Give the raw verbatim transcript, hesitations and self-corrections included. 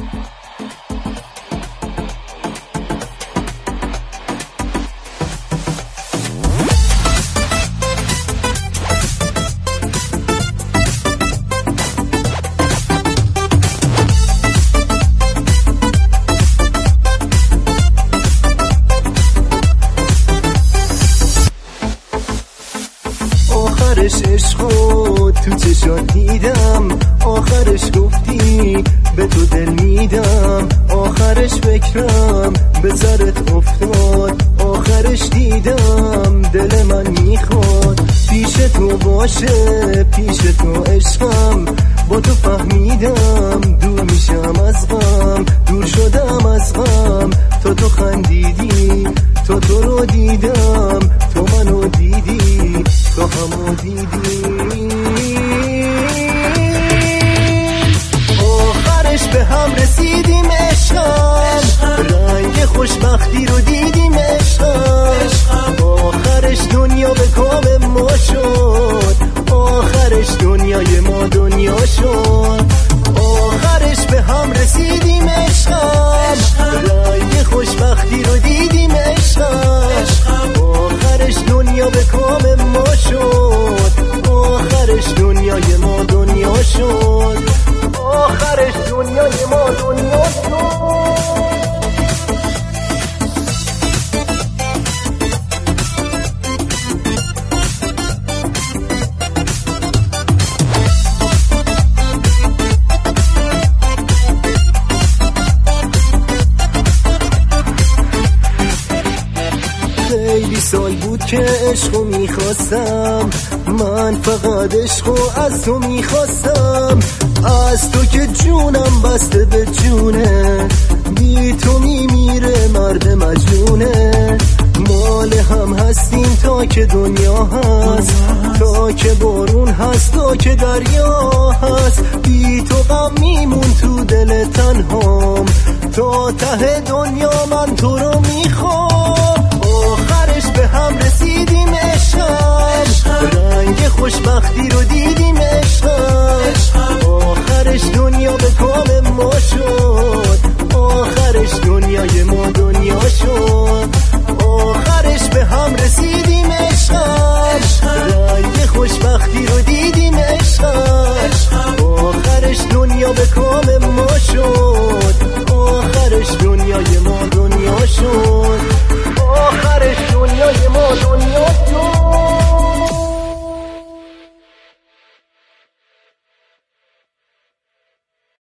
آخرش عشقو تو چشات دیدم، آخرش گفتی به تو دل میدم، آخرش فکرم به سرت افتاد، آخرش دیدم دل من میخواد پیش تو باشه، پیش تو عشقم، با تو فهمیدم دور میشم از غم، دور شدم از غم تا تو خندیدی، تا تو رو دیدم، تو منو دیدی، تو همو دیدی. آخرش به هم رسیدیم عشقم، رنگ خوشبختی رو دیدیم عشقم، آخرش دنیا به کام ما شد، آخرش دنیای ما دنیا شد، آخرش به هم رسیدیم عشقم، رنگ خوشبختی رو دیدیم عشقم، آخرش دنیا به کام ما شد، آخرش دنیای ما دنیا شد، آخرش دنیای ما دنیا شد. خیلی سال بود که عشقو میخواستم، من فقط عشقو از تو میخواستم، از تو که جونم بسته به جونه، بی تو میمیره مرد مجنونه، مال هم هستیم تا که دنیا هست، تا که بارون هست، تا که دریا هست، بی تو غم میمون تو دل تنهام، تا ته دنیا من تو رو میخوام. آخرش به هم رسیدیم عشقم، رنگ خوشبختی رو دیدیم عشقم، آخرش دنیا به کام ما شد، آخرش دنیای ما دنیا شد، آخرش به هم رسیدیم عشقم، رنگ خوشبختی رو دیدیم عشقم، آخرش دنیا به کام ما شد، آخرش دنیای ما دنیا شد، آخرش دنیای ما دنیا شد.